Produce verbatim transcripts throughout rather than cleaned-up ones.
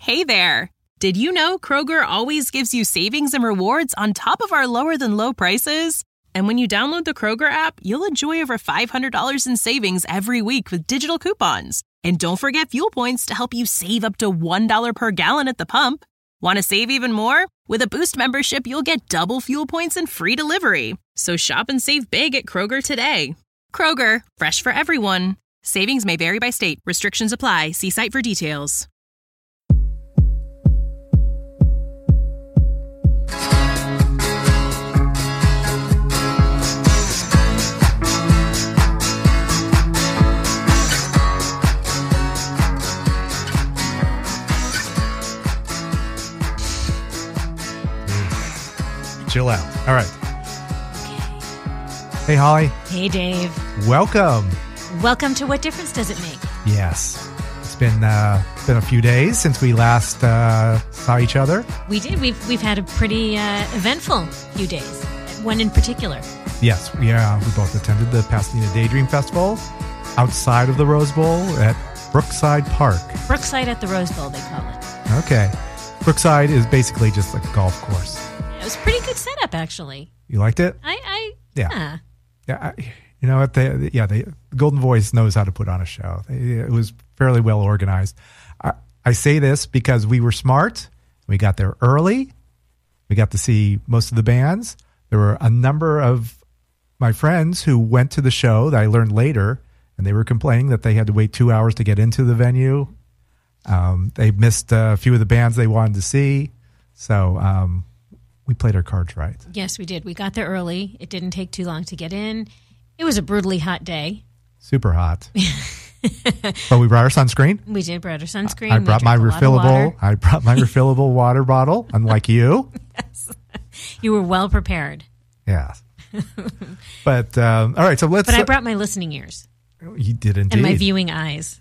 Hey there! Did you know Kroger always gives you savings and rewards on top of our lower-than-low prices? And when you download the Kroger app, you'll enjoy over five hundred dollars in savings every week with digital coupons. And don't forget fuel points to help you save up to one dollar per gallon at the pump. Want to save even more? With a Boost membership, you'll get double fuel points and free delivery. So shop and save big at Kroger today. Kroger, fresh for everyone. Savings may vary by state. Restrictions apply. See site for details. Chill out. All right. Hey, Holly. Hey, Dave. Welcome. Welcome to What Difference Does It Make? Yes. It's been uh, been a few days since we last uh, saw each other. We did. We've we've had a pretty uh, eventful few days. One in particular. Yes. We, uh, we both attended the Pasadena Daydream Festival outside of the Rose Bowl at Brookside Park. Brookside at the Rose Bowl, they call it. Okay. Brookside is basically just like a golf course. It was a pretty good setup, actually. You liked it? I, I yeah. Yeah. Yeah, I, you know what? They, yeah, they, Golden Voice knows how to put on a show. They, it was fairly well organized. I, I say this because we were smart. We got there early. We got to see most of the bands. There were a number of my friends who went to the show that I learned later, and they were complaining that they had to wait two hours to get into the venue. Um, they missed a few of the bands they wanted to see. So, um, we played our cards right. Yes, we did. We got there early. It didn't take too long to get in. It was a brutally hot day. Super hot. But we brought our sunscreen. We did brought our sunscreen. I brought my refillable. I brought my refillable water bottle. Unlike you. Yes. You were well prepared. Yeah. But um, all right. So let's. But I brought my listening ears. You did indeed. And my viewing eyes.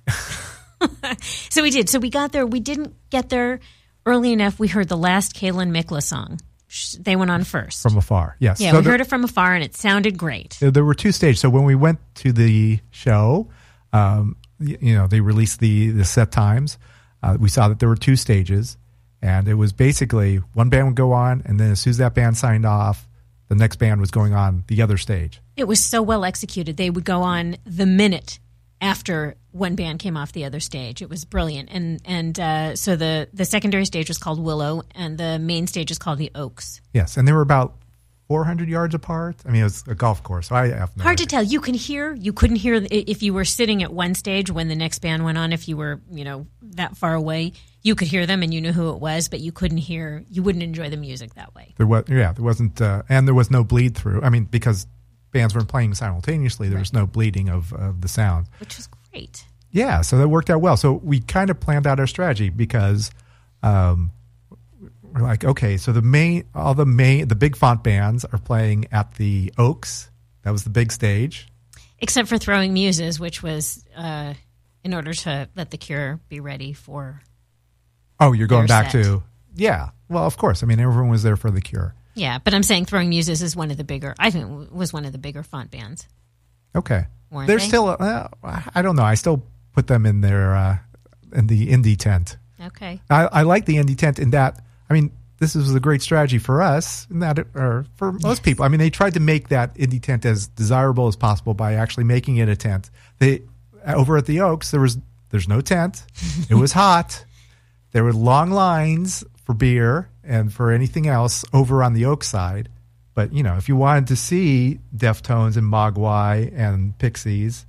So we did. So we got there. We didn't get there early enough. We heard the last Kaylin Mikla song. They went on first. From afar, yes. Yeah, so we there, heard it from afar, and it sounded great. There were two stages. So when we went to the show, um, you know, they released the, the set times. Uh, we saw that there were two stages, and it was basically one band would go on, and then as soon as that band signed off, the next band was going on the other stage. It was so well executed. They would go on the minute after one band came off the other stage. It was brilliant. And and uh, so the, the secondary stage was called Willow, and the main stage is called the Oaks. Yes, and they were about four hundred yards apart. I mean, it was a golf course, so I have no Hard idea. to tell. You can hear. You couldn't hear if you were sitting at one stage when the next band went on. If you were, you know, that far away, you could hear them and you knew who it was, but you couldn't hear. You wouldn't enjoy the music that way. There was, yeah, there wasn't, uh, and there was no bleed through. I mean, because bands weren't playing simultaneously, there right. was no bleeding of, of the sound, which was great. Yeah, so that worked out well. So we kind of planned out our strategy because um, we're like, okay, so the main, all the main, the big font bands are playing at the Oaks. That was the big stage. Except for Throwing Muses, which was uh, in order to let The Cure be ready for. Oh, you're going back set. to yeah. Well, of course. I mean, everyone was there for The Cure. Yeah, but I'm saying Throwing Muses is one of the bigger. I think was one of the bigger font bands. Okay, Weren't they're they? still. Uh, I don't know. I still put them in their uh, in the indie tent. Okay. I, I like the indie tent in that. I mean, this was a great strategy for us, in that, it, or for most people. I mean, they tried to make that indie tent as desirable as possible by actually making it a tent. They over at the Oaks, there was there's no tent. It was hot. There were long lines for beer and for anything else over on the Oak side. But you know, if you wanted to see Deftones and Mogwai and Pixies.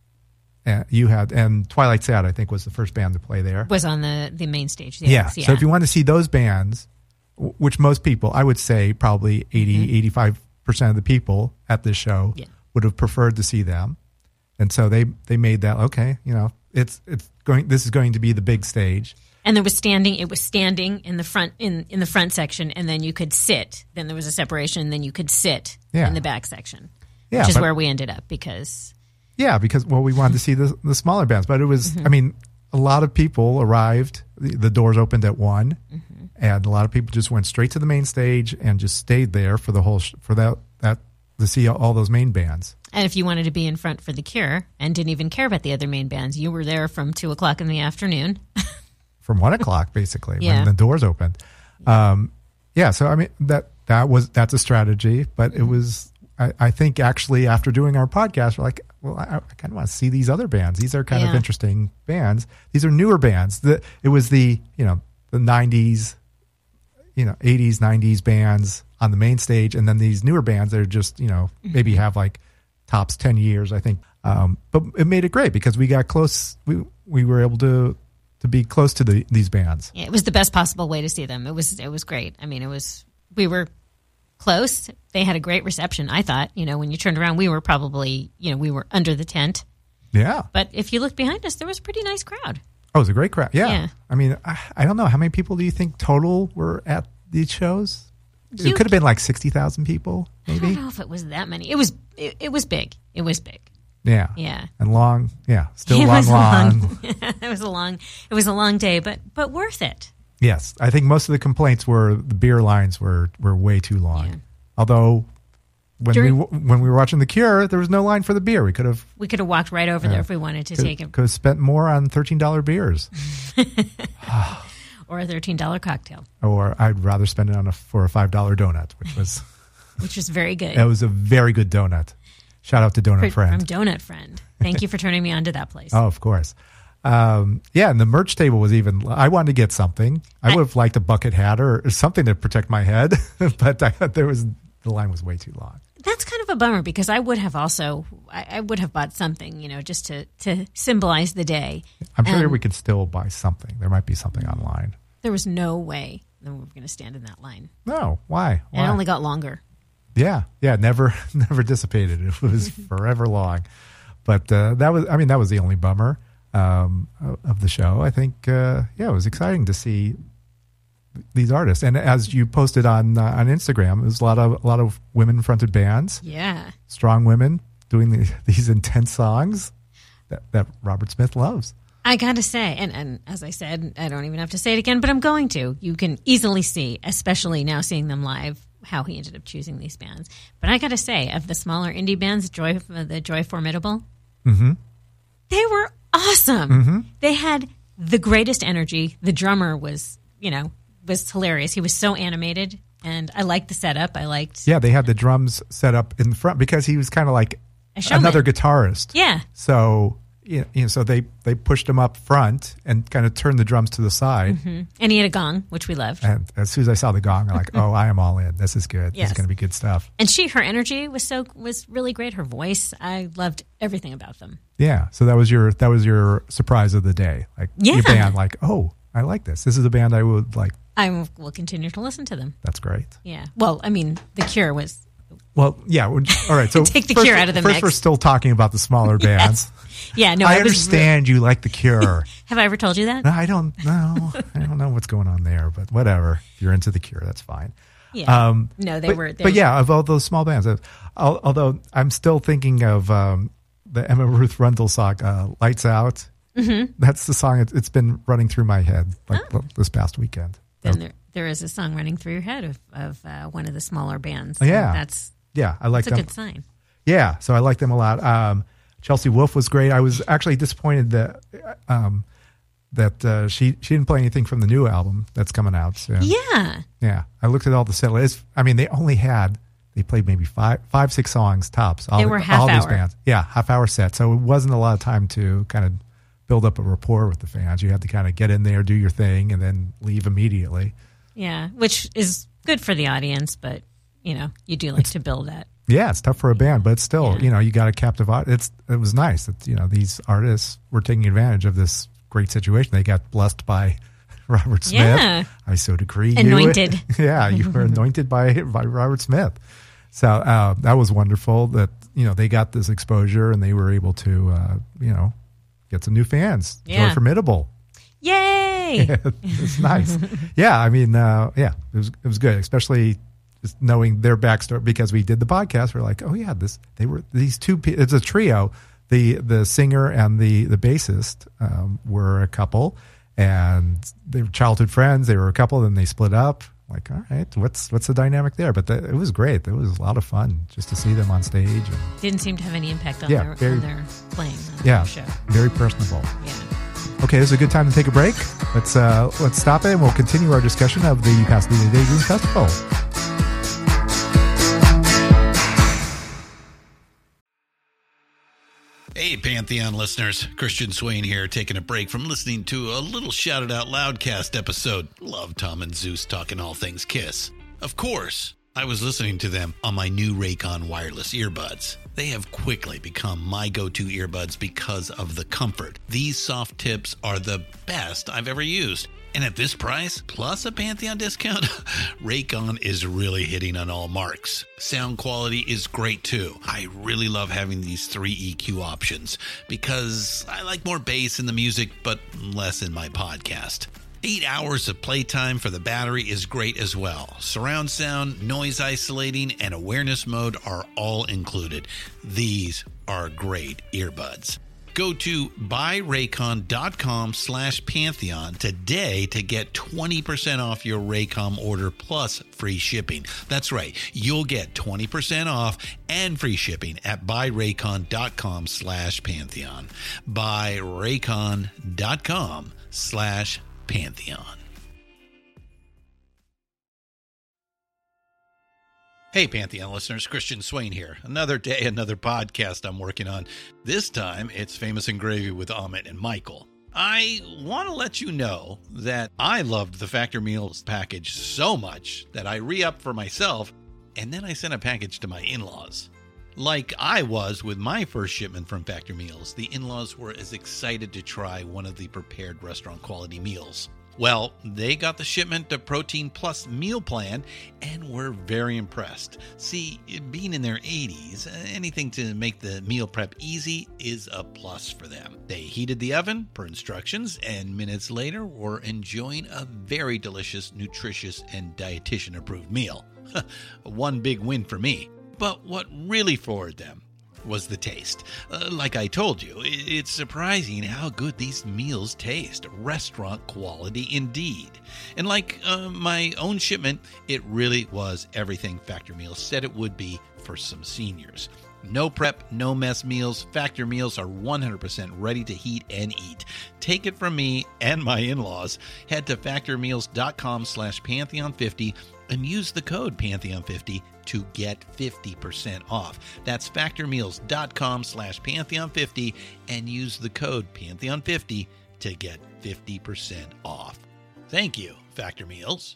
Uh, you had, and Twilight Sad, I think, was the first band to play there. Was on the, the main stage. The Yeah. Oaks, yeah. So if you want to see those bands, w- which most people, I would say probably eighty, Mm-hmm. eighty-five percent of the people at this show Yeah. would have preferred to see them. And so they, they made that, okay, you know, it's, it's going, this is going to be the big stage. And there was standing. It was standing in the front in, in the front section, and then you could sit. Then there was a separation, and then you could sit Yeah. in the back section, Yeah, which is but- where we ended up because Yeah, because, well, we wanted to see the, the smaller bands. But it was, Mm-hmm. I mean, a lot of people arrived. The, the doors opened at one. Mm-hmm. And a lot of people just went straight to the main stage and just stayed there for the whole, sh- for that, that, to see all those main bands. And if you wanted to be in front for The Cure and didn't even care about the other main bands, you were there from two o'clock in the afternoon. from one o'clock basically Yeah. when the doors opened. Um, yeah, so I mean that that was that's a strategy, but it was. I, I think actually after doing our podcast, we're like, well, I, I kind of want to see these other bands. These are kind Yeah. of interesting bands. These are newer bands. The it was the you know the nineties, you know eighties, nineties bands on the main stage, and then these newer bands that are just you know maybe have like tops ten years, I think. Um, but it made it great because we got close. We we were able to to be close to the these bands. Yeah, it was the best possible way to see them. It was it was great. I mean, it was we were close. They had a great reception, I thought. You know, when you turned around, we were probably, you know, we were under the tent. Yeah. But if you look behind us, there was a pretty nice crowd. Oh, it was a great crowd. Yeah. Yeah. I mean, I, I don't know. How many people do you think total were at these shows? You- it could have been like sixty thousand people, I maybe. don't know if it was that many. It was it, it was big. It was big. Yeah. Yeah. And long. Yeah. Still it long, was long. long. it was a long it was a long day, but but worth it. Yes. I think most of the complaints were the beer lines were, were way too long. Yeah. Although when During- we when we were watching The Cure, there was no line for the beer. We could have We could have walked right over there if we wanted to could, take it, could have spent more on thirteen dollars beers. or a thirteen dollar cocktail, Or I'd rather spend it on a for a five dollar donut, which was which was very good. that was a very good donut. Shout out to Donut Fr- Friend. From Donut Friend. Thank you for turning me on to that place. Oh, of course. Um, yeah, and the merch table was even. I wanted to get something. I would have liked a bucket hat or, or something to protect my head, but I thought there was the line was way too long. That's kind of a bummer because I would have also I, I would have bought something, you know, just to, to symbolize the day. I'm sure And we could still buy something. There might be something online. there was no way that we were going to stand in that line. No, why? And Why? it only got longer. Yeah, yeah, never, never dissipated. It was forever long. But uh, that was, I mean, that was the only bummer um, of the show. I think, uh, yeah, it was exciting to see these artists. And as you posted on uh, on Instagram, it was a lot of a lot of women fronted bands, Yeah. strong women doing the, these intense songs that, that Robert Smith loves. I got to say, and, and as I said, I don't even have to say it again, but I'm going to. You can easily see, especially now seeing them live, how he ended up choosing these bands. But I got to say, of the smaller indie bands, Joy, the Joy Formidable, Mm-hmm. they were awesome. Mm-hmm. They had the greatest energy. The drummer was, you know, was hilarious. He was so animated, and I liked the setup. I liked, Yeah, they had the drums set up in the front because he was kind of like A showman. another guitarist. yeah, So you know, so they they pushed him up front and kind of turned the drums to the side. and he had a gong, which we loved. And as soon as I saw the gong, I'm like, oh, I am all in. This is good. This Yes. is going to be good stuff. And she, her energy was so was really great. Her voice, I loved everything about them. Yeah. So that was your that was your surprise of the day. Like Yeah. your band, like, oh, I like this. This is a band I would like. I will continue to listen to them. That's great. Yeah. Well, I mean, The Cure was. Well, yeah. we're- All right. So Take the first, Cure out of the first mix. we're still talking about the smaller bands. Yeah. No, I, I, was understand you like the Cure. Have I ever told you that? No, I don't know. I don't know what's going on there, but whatever. If you're into the Cure, that's fine. Yeah. Um, no, they but, were. They but were, yeah, of all those small bands, uh, al- although I'm still thinking of um, the Emma Ruth Rundle song, uh, "Lights Out." Mm-hmm. That's the song. It's, it's been running through my head like Oh. this past weekend. Then there, there is a song running through your head of, of uh, one of the smaller bands. Oh, yeah. And that's Yeah, I like that's a them. good sign. Yeah, so I like them a lot. Um, Chelsea Wolfe was great. I was actually disappointed that um, that uh, she she didn't play anything from the new album that's coming out soon. Yeah. Yeah, I looked at all the set lists. I mean, they only had they played maybe five, five, six songs tops. All, They were half all these hour. bands. Yeah, half hour set. So it wasn't a lot of time to kind of build up a rapport with the fans. You had to kind of get in there, do your thing, and then leave immediately. Yeah. Which is good for the audience, but, you know, you do like to build that. Yeah, it's tough for a band, but still, Yeah. you know, you got a captive audience. It's it was nice that you know these artists were taking advantage of this great situation. They got blessed by Robert Smith. Yeah. I so decree. Anointed. You, yeah, you were anointed by by Robert Smith. So uh, that was wonderful. That you know they got this exposure and they were able to uh, you know get some new fans. Yeah. Joy Formidable. Yay! It's nice. Yeah, I mean, uh, yeah, it was it was good, especially just knowing their backstory because we did the podcast. We're like, oh yeah, this they were these two. pe- It's a trio. The the singer and the the bassist um, were a couple, and they were childhood friends. They were a couple, then they split up. Like, all right, what's what's the dynamic there? But the, it was great. It was a lot of fun just to see them on stage. And, Didn't seem to have any impact on, Yeah, their, very- on their playing on yeah, their show. very personable. Yeah. Okay, this is a good time to take a break. Let's uh, let's stop it, and we'll continue our discussion of the Pasadena Daydream Festival. Hey, Pantheon listeners. Christian Swain here, taking a break from listening to a little Shout It Out Loudcast episode. Love Tom and Zeus talking all things Kiss. Of course, I was listening to them on my new Raycon wireless earbuds. They have quickly become my go-to earbuds because of the comfort. These soft tips are the best I've ever used. And at this price, plus a Pantheon discount, Raycon is really hitting on all marks. Sound quality is great too. I really love having these three E Q options because I like more bass in the music, but less in my podcast. Eight hours of playtime for the battery is great as well. Surround sound, noise isolating, and awareness mode are all included. These are great earbuds. Go to buyraycon.com slash Pantheon today to get twenty percent off your Raycom order plus free shipping. That's right. You'll get twenty percent off and free shipping at buyraycon.com slash Pantheon. Buyraycon.com slash Pantheon. Hey, Pantheon listeners, Christian Swain here. Another day, another podcast I'm working on. This time, it's Famous and Gravy with Amit and Michael. I want to let you know that I loved the Factor Meals package so much that I re-upped for myself, and then I sent a package to my in-laws. Like I was with my first shipment from Factor Meals, the in-laws were as excited to try one of the prepared restaurant quality meals. Well, they got the shipment of Protein Plus meal plan and were very impressed. See, being in their eighties, anything to make the meal prep easy is a plus for them. They heated the oven per instructions and minutes later were enjoying a very delicious, nutritious, and dietitian-approved meal. One big win for me. But what really floored them was the taste. Uh, like I told you, it's surprising how good these meals taste. Restaurant quality indeed. And like uh, my own shipment, it really was everything Factor Meals said it would be for some seniors. No prep, no mess meals. Factor Meals are one hundred percent ready to heat and eat. Take it from me and my in-laws. Head to factormeals.com slash Pantheon fifty and use the code Pantheon fifty to get fifty percent off. That's factormeals.com slash Pantheon fifty and use the code Pantheon fifty to get fifty percent off. Thank you, Factor Meals.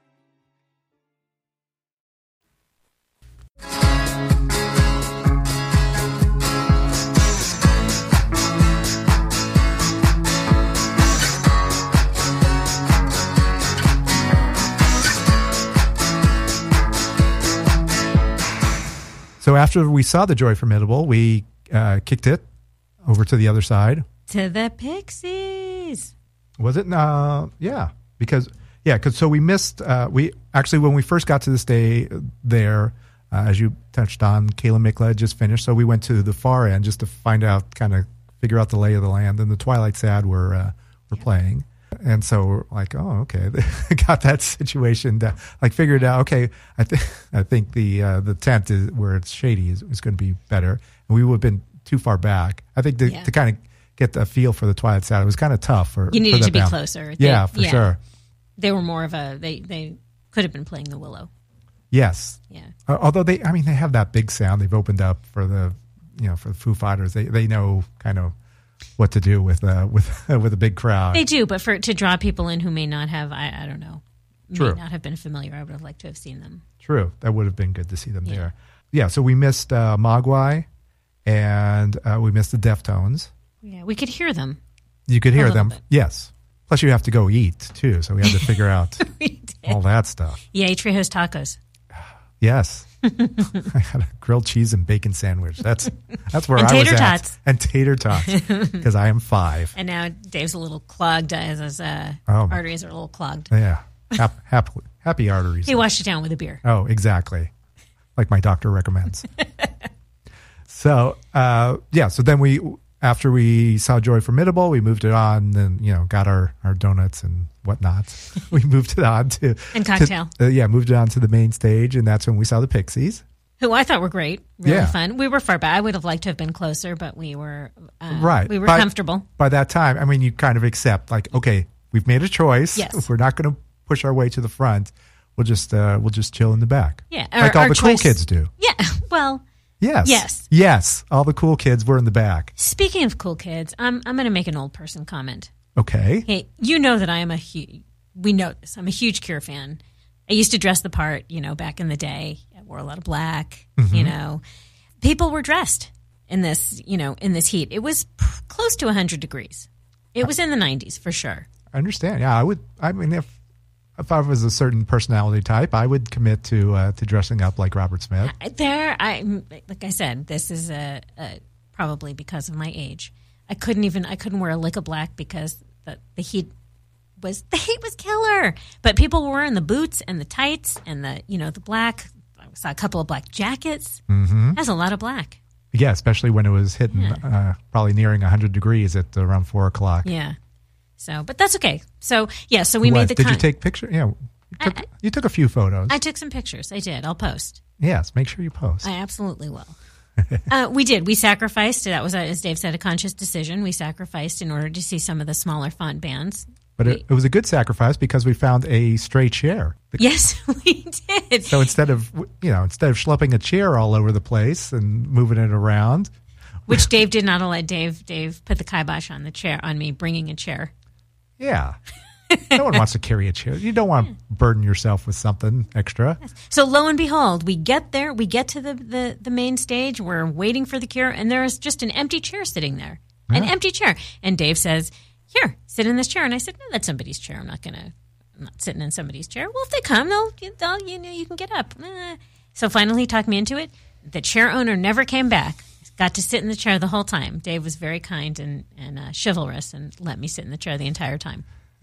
So after we saw the Joy Formidable, we uh, kicked it over to the other side. To the Pixies. Was it? Uh, yeah, because yeah, because so we missed. Uh, we actually when we first got to this day there, uh, as you touched on, Kayla Mikla had just finished, so we went to the far end just to find out, kind of figure out the lay of the land. And the Twilight Sad were uh, were yeah. playing. And so we're like, oh, okay, got that situation down. Like figured out, okay, I think I think the uh, the tent is where it's shady is, is going to be better. And we would have been too far back. I think to, yeah. to kind of get the feel for the Twilight Sad, it was kind of tough. For you needed for to be band. closer. They, yeah, for yeah. sure. They were more of a they they could have been playing the Willow. Yes. Yeah. Uh, although they, I mean, they have that big sound. They've opened up for the, you know, for the Foo Fighters. They they know kind of what to do with uh, with with a big crowd. They do, but for to draw people in who may not have, I, I don't know, True. may not have been familiar. I would have liked to have seen them. True, that would have been good to see them yeah. there. Yeah, so we missed uh, Mogwai, and uh, we missed the Deftones. Yeah, we could hear them. You could hear them, bit. yes. Plus, you have to go eat too, so we had to figure out all that stuff. Yay, Trejo's Tacos. Yes. I had a grilled cheese and bacon sandwich. That's that's where and I tater was tots. at. And tater tots. Because I am five. And now Dave's a little clogged. His, his uh, oh, arteries are a little clogged. Yeah. Hap, happy, happy arteries. He washed it down with a beer. Oh, exactly. Like my doctor recommends. so, uh, yeah. So then we, after we saw Joy Formidable, we moved it on and, you know, got our, our donuts and whatnot. We moved it on to. And cocktail. To, uh, yeah, moved it on to the main stage. And that's when we saw the Pixies. who I thought were great, really Yeah. fun. We were far back. I would have liked to have been closer, but we were uh, Right. We were By- comfortable. By that time, I mean, you kind of accept, like, okay, we've made a choice. Yes. We're not going to push our way to the front. We'll just uh, we'll just chill in the back. Yeah, like our- all our the cool choice- kids do. Yeah. Well, Yes. Yes. Yes. All the cool kids were in the back. speaking of cool kids, I'm I'm going to make an old person comment. Okay. Hey, you know that I am a huge. We know this. I'm a huge Cure fan. I used to dress the part, you know, back in the day. I wore a lot of black. Mm-hmm. You know, people were dressed in this, you know, in this heat. It was p- close to one hundred degrees. It was in the nineties for sure. I understand. Yeah, I would. I mean, if if I was a certain personality type, I would commit to uh, to dressing up like Robert Smith. There, I like I said, this is a, a probably because of my age. I couldn't even I couldn't wear a lick of black because the the heat was the heat was killer. But people were wearing the boots and the tights and the you know the black. I saw a couple of black jackets. Mm-hmm. That's a lot of black. Yeah, especially when it was hitting Yeah. uh, probably nearing one hundred degrees at around four o'clock. Yeah. So, but that's okay. So yeah. So we What? made the. Did con- you take pictures? Yeah, you took, I- you took a few photos. I took some pictures. I did. I'll post. yes, make sure you post. I absolutely will. uh, we did. We sacrificed. That was, a, as Dave said, a conscious decision. We sacrificed in order to see some of the smaller font bands. but it, it was a good sacrifice because we found a stray chair. Yes, we did. So instead of you know instead of schlepping a chair all over the place and moving it around, Which Dave did not allow. Dave Dave put the kibosh on the chair, on me bringing a chair. yeah, no one wants to carry a chair. You don't want to burden yourself with something extra. So lo and behold, we get there. We get to the, the, the main stage. We're waiting for the Cure, and there is just an empty chair sitting there. An Yeah. empty chair. And Dave says, "Here, sit in this chair." And I said, "No, that's somebody's chair. I'm not gonna. I'm not sitting in somebody's chair." Well, if they come, they'll, they'll you know, you can get up. Eh. So finally, he talked me into it. The chair owner never came back. Got to sit in the chair the whole time. Dave was very kind and and uh, chivalrous and let me sit in the chair the entire time.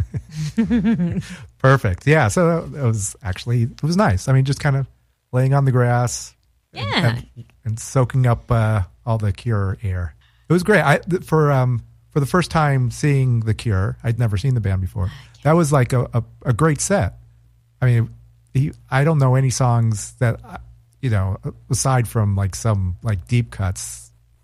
Perfect. Yeah. So it was actually it was nice. I mean, just kind of laying on the grass, and- Yeah. and, and soaking up uh, all the Cure air. It was great. I th- for um for the first time seeing the Cure, I'd never seen the band before. That was like a a, a great set. I mean, he, I don't know any songs that uh, you know aside from like some like deep cuts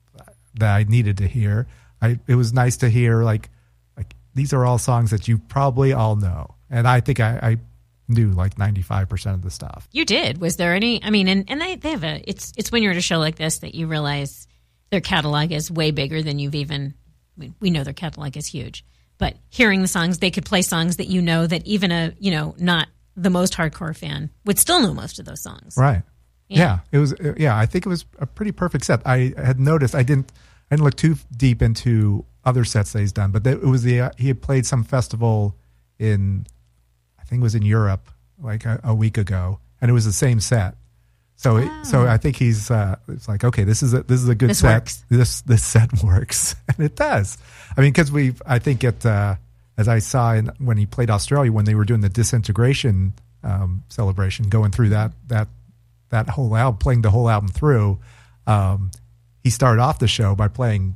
that I needed to hear. I it was nice to hear like like these are all songs that you probably all know, and I think I, I knew like ninety-five percent of the stuff. You did. Was there any? I mean, and and they, they have a. It's it's when you're at a show like this that you realize their catalog is way bigger than you've even. I mean, we know their catalog is huge, but hearing the songs, they could play songs that you know that even a you know not the most hardcore fan would still know most of those songs. Right. Yeah. Yeah. It was. Yeah, I think it was a pretty perfect set. I had noticed. I didn't. I didn't look too deep into other sets that he's done, but it was the uh, he had played some festival in, I think it was in Europe, like a, a week ago, and it was the same set. So, it, so I think he's. Uh, it's like, okay, this is a this is a good This set. works. This this set works, and it does. I mean, because we, I think it, uh, as I saw in, when he played Australia, when they were doing the Disintegration um, celebration, going through that that that whole album, playing the whole album through. Um, he started off the show by playing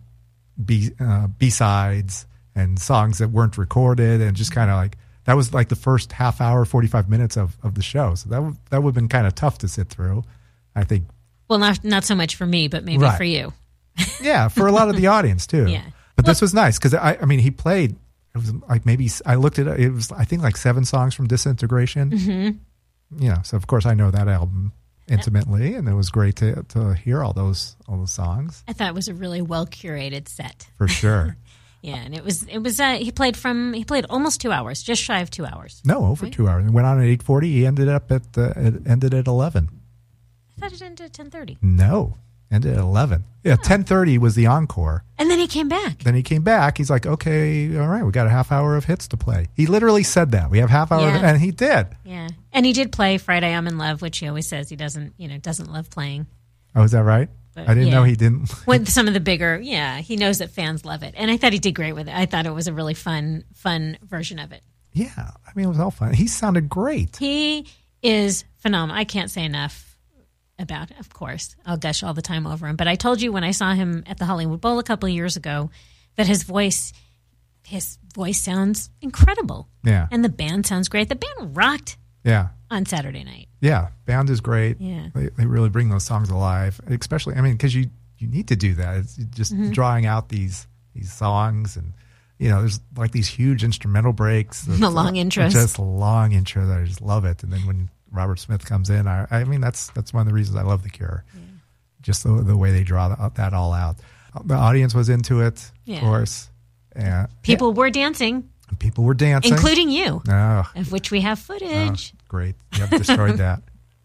B uh, B sides and songs that weren't recorded, and just kind of like that was like the first half hour, forty five minutes of, of the show. So that w- that would have been kind of tough to sit through, I think. Well, not not so much for me, but maybe Right. for you. Yeah, for a lot of the audience too. Yeah. But this was nice because I, I mean, he played. It was like maybe I looked at it. It was I think like seven songs from Disintegration. Mm-hmm. You know, so of course I know that album intimately, and it was great to to hear all those all those songs I thought it was a really well curated set. for sure. Yeah, and it was it was uh, he played from he played almost two hours, just shy of two hours. No, over two hours. It went on at eight forty. He ended up at uh, it ended at eleven. I thought it ended at ten thirty, No, ended at eleven. Yeah, ten thirty was the encore. and then he came back. Then he came back. He's like, okay, all right, we got a half hour of hits to play. He literally said that we have half hour, Yeah. of, and he did. Yeah, and he did play Friday I'm in Love, which he always says he doesn't you know doesn't love playing. Oh, is that right? But, I didn't yeah. know he didn't. With some of the bigger, yeah, he knows that fans love it, and I thought he did great with it. I thought it was a really fun, fun version of it. Yeah, I mean, it was all fun. He sounded great. He is phenomenal. I can't say enough about. Of course, I'll gush all the time over him. But I told you when I saw him at the Hollywood Bowl a couple of years ago that his voice, his voice sounds incredible, Yeah, and the band sounds great. The band rocked. yeah. on Saturday night. Yeah, band is great. Yeah. They, they really bring those songs alive, especially, I mean, because you, you need to do that. It's just mm-hmm. drawing out these these songs, and, you know, there's like these huge instrumental breaks. The long intros. Just long intros. I just love it. And then when Robert Smith comes in, I, I mean, that's that's one of the reasons I love The Cure. Yeah. Just the, the way they draw that, that all out. The audience was into it, yeah. of course. And, people yeah. were dancing. People were dancing. Including you, oh. of which we have footage. Oh, great. You have destroyed that.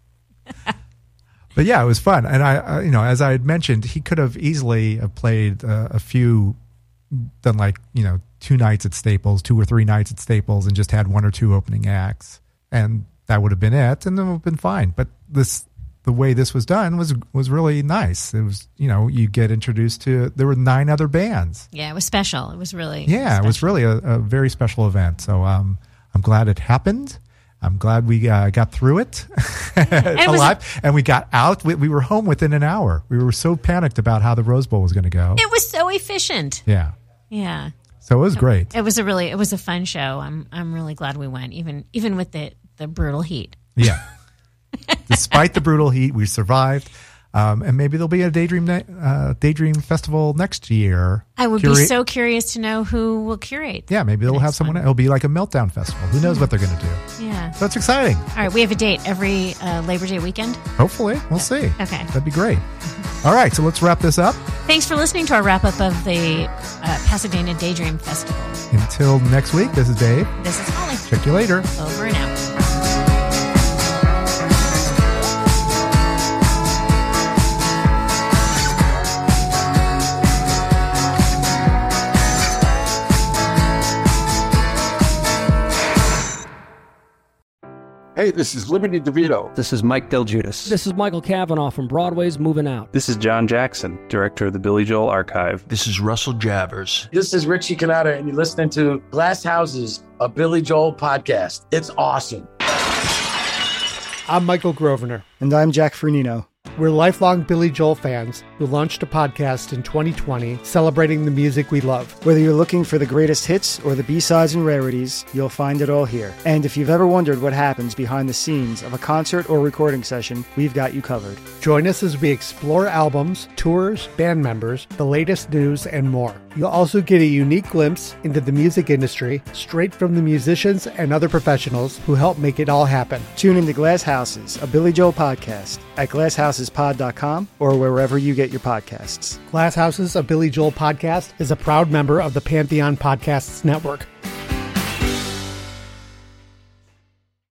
But yeah, it was fun. And I, uh, you know, as I had mentioned, he could have easily have played uh, a few, done like, you know, two nights at Staples, two or three nights at Staples, and just had one or two opening acts. And that would have been it, and it would have been fine. But this, the way this was done was was really nice. It was, you know, you get introduced to, there were nine other bands. Yeah, it was special. It was really Yeah, special. It was really a, a very special event. So um, I'm glad it happened. I'm glad we uh, got through it alive, was, and we got out. We, we were home within an hour. We were so panicked about how the Rose Bowl was going to go. It was so efficient. Yeah. Yeah. So it was great. It was a really, it was a fun show. I'm, I'm really glad we went, even, even with the, the brutal heat. Yeah. Despite the brutal heat, we survived. Um, and maybe there'll be a Daydream uh, Daydream Festival next year. I would Curate. be so curious to know who will curate. Yeah, maybe they'll have someone. One. It'll be like a Meltdown Festival. Who knows what they're going to do? Yeah. So it's exciting. All right, we have a date every uh, Labor Day weekend? Hopefully. We'll see. Okay. That'd be great. All right, so let's wrap this up. Thanks for listening to our wrap-up of the uh, Pasadena Daydream Festival. Until next week, this is Dave. This is Holly. Check you later. Over and out. Hey, this is Liberty DeVito. This is Mike Del Giudice. This is Michael Cavanaugh from Broadway's Moving Out. This is John Jackson, director of the Billy Joel Archive. This is Russell Javers. This is Richie Cannata, and you're listening to Glass Houses, a Billy Joel podcast. It's awesome. I'm Michael Grosvenor. And I'm Jack Fernino. We're lifelong Billy Joel fans who launched a podcast in twenty twenty celebrating the music we love. Whether you're looking for the greatest hits or the B-sides and rarities, you'll find it all here. And if you've ever wondered what happens behind the scenes of a concert or recording session, we've got you covered. Join us as we explore albums, tours, band members, the latest news, and more. You'll also get a unique glimpse into the music industry straight from the musicians and other professionals who help make it all happen. Tune into Glass Houses, a Billy Joel podcast at glass houses pod dot com or wherever you get your podcasts. Glass Houses, a Billy Joel podcast is a proud member of the Pantheon Podcasts Network,